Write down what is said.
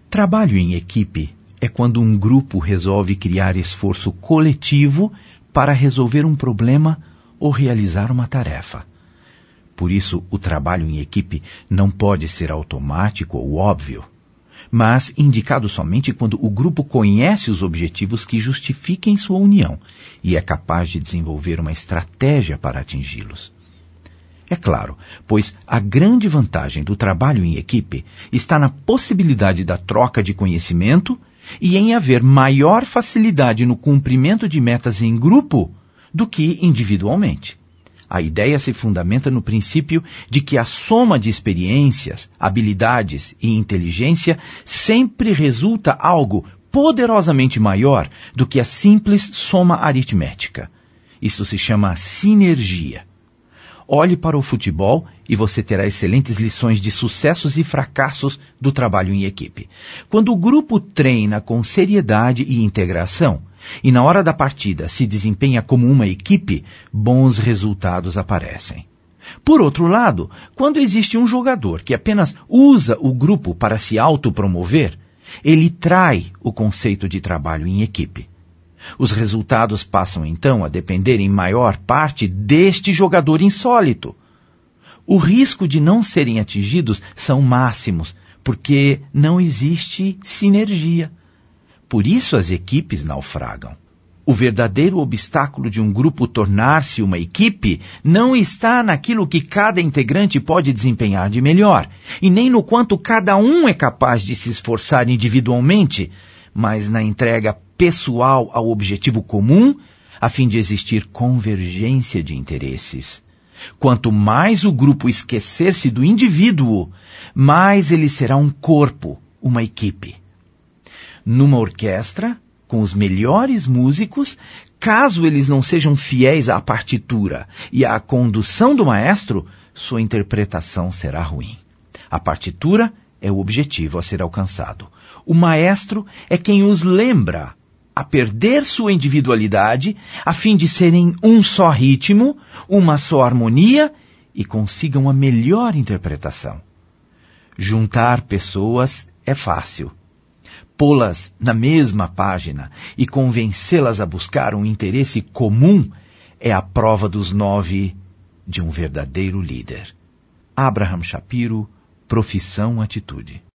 Trabalho em equipe é quando um grupo resolve criar esforço coletivo para resolver um problema ou realizar uma tarefa. Por isso, o trabalho em equipe não pode ser automático ou óbvio, mas indicado somente quando o grupo conhece os objetivos que justifiquem sua união e é capaz de desenvolver uma estratégia para atingi-los. É claro, pois a grande vantagem do trabalho em equipe está na possibilidade da troca de conhecimento e em haver maior facilidade no cumprimento de metas em grupo do que individualmente. A ideia se fundamenta no princípio de que a soma de experiências, habilidades e inteligência sempre resulta algo poderosamente maior do que a simples soma aritmética. Isto se chama sinergia. Olhe para o futebol e você terá excelentes lições de sucessos e fracassos do trabalho em equipe. Quando o grupo treina com seriedade e integração, e na hora da partida se desempenha como uma equipe, bons resultados aparecem. Por outro lado, quando existe um jogador que apenas usa o grupo para se autopromover, ele trai o conceito de trabalho em equipe. Os resultados passam então a depender em maior parte deste jogador insólito. O risco de não serem atingidos são máximos, porque não existe sinergia. Por isso as equipes naufragam. O verdadeiro obstáculo de um grupo tornar-se uma equipe não está naquilo que cada integrante pode desempenhar de melhor, e nem no quanto cada um é capaz de se esforçar individualmente, mas na entrega pessoal ao objetivo comum, a fim de existir convergência de interesses. Quanto mais o grupo esquecer-se do indivíduo, mais ele será um corpo, uma equipe. Numa orquestra, com os melhores músicos, caso eles não sejam fiéis à partitura e à condução do maestro, sua interpretação será ruim. A partitura é o objetivo a ser alcançado. O maestro é quem os lembra a perder sua individualidade a fim de serem um só ritmo, uma só harmonia e consigam a melhor interpretação. Juntar pessoas é fácil. Pô-las na mesma página e convencê-las a buscar um interesse comum é a prova dos 9 de um verdadeiro líder. Abraham Shapiro, Profissão Atitude.